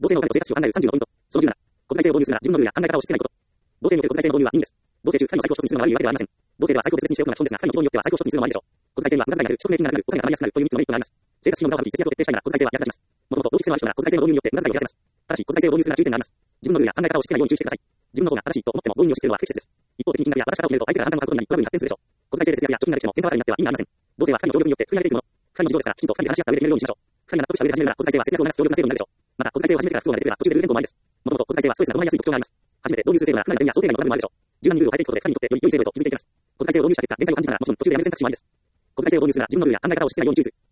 同性のお金と生活費を考える30のポイント。その17、小財政を導入するなら自分のルールや考え方をしていないこと。同性における小財政の導入は任意です。同性中、2人の最高一つにするのが悪いわけではありません。同性では最高別々にしておくのが基本ですが、2人の希望によっては最高一つにするのもありでしょう。小財政には無駄遣いが減る、食費がなくなる、お金が貯まりやすくなるという3つのメリットがあります。生活費の無駄を省き、節約を徹底したいなら小財政は役立ちます。もともと同期性のある人なら小財政の導入によって無駄遣いを減らせます。ただし、小財政を導入するなら注意点があります。自分のルールや考え方をしつけないように注意してください。自分の方が正しいと思っても強引に押し付けるのは不適切です。一方的に金額や渡し方を決めると相手が判断の角度になり、トラブルに発展するでしょう。小財政で節約や貯金ができても喧嘩ばかりになっては意味がありません。同性は2人の協力によって作り上げていくもの。2人の事情ですから、きちんと2人で話し合った上で決めるようにしましょう。2人が納得した上で始めるなら小財政は節約を促す強力な制度になるでしょう。また、小財政を始めてから不都合が出てくれば途中でルール変更もありです。もともと小財政はストレスが伴いやすい特徴があります。初めて導入する制度ならかなりの点や想定外のトラブルもあるでしょう。柔軟にルールを変えていくことで2人にとってより良い制度へと続いていきます。小財政を導入した結果、限界を感じたならもちろん途中でやめる選択肢もありです。小財政を導入するなら自分のルールや考え方をしつけないように注意する。